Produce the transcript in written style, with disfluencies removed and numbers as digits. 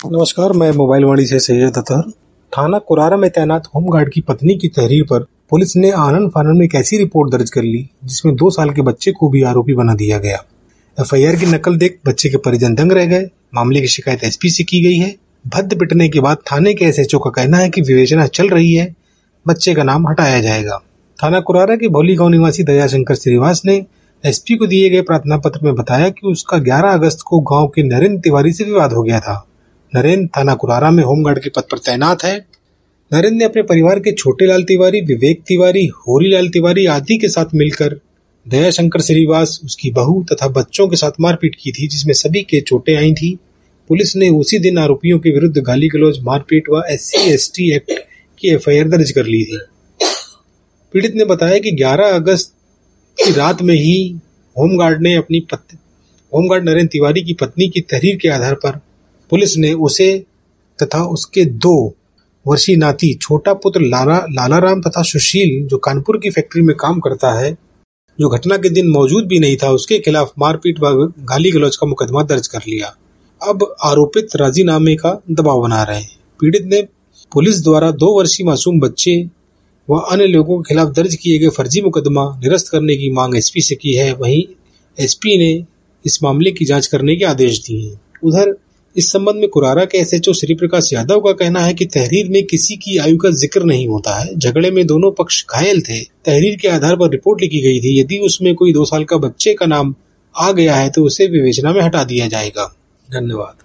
नमस्कार, मैं मोबाइल वाणी से सैयद अतहर। थाना कुरारा में तैनात होमगार्ड की पत्नी की तहरीर पर पुलिस ने आनन-फानन में एक ऐसी रिपोर्ट दर्ज कर ली जिसमें 2 साल के बच्चे को भी आरोपी बना दिया गया। एफआईआर की नकल देख बच्चे के परिजन दंग रह गए। मामले की शिकायत एसपी से की गई है। भद्द पिटने के बाद थाने के एसएचओ का कहना है कि विवेचना चल रही है, बच्चे का नाम हटाया जाएगा। थाना कुरारा के भोली गांव निवासी दयाशंकर श्रीवास ने एसपी को दिए गए प्रार्थना पत्र में बताया कि उसका 11 अगस्त को गांव के नरेंद्र तिवारी से विवाद हो गया था। नरेंद्र थाना कुरारा में होमगार्ड के पद पर तैनात है। नरेंद्र ने अपने परिवार के छोटे लाल तिवारी, विवेक तिवारी, होरीलाल तिवारी आदि के साथ मिलकर दयाशंकर श्रीवास, उसकी बहू तथा बच्चों के साथ मारपीट की थी, जिसमें सभी के चोटें आई थी। पुलिस ने उसी दिन आरोपियों के विरुद्ध गाली गलौज, मारपीट व SC/ST एक्ट की एफआईआर दर्ज कर ली थी। पीड़ित ने बताया कि 11 अगस्त की रात में ही होमगार्ड नरेंद्र तिवारी की पत्नी की तहरीर के आधार पर पुलिस ने उसे तथा उसके 2 वर्षीय नाती छोटा पुत्र लालाराम तथा सुशील, जो कानपुर की फैक्ट्री में काम करता है, जो घटना के दिन मौजूद भी नहीं था, उसके खिलाफ मारपीट व गाली गलौज का मुकदमा दर्ज कर लिया। अब आरोपित राजीनामे का दबाव बना रहे हैं। पीड़ित ने पुलिस द्वारा 2 वर्षीय मासूम बच्चे व अन्य लोगों के खिलाफ दर्ज किए गए फर्जी मुकदमा निरस्त करने की मांग एसपी से की है। वहीं एसपी ने इस मामले की जांच करने के आदेश दिए हैं। उधर इस संबंध में कुरारा के एसएचओ श्री प्रकाश यादव का कहना है कि तहरीर में किसी की आयु का जिक्र नहीं होता है। झगड़े में दोनों पक्ष घायल थे। तहरीर के आधार पर रिपोर्ट लिखी गई थी। यदि उसमें कोई 2 साल का बच्चे का नाम आ गया है तो उसे विवेचना में हटा दिया जाएगा। धन्यवाद।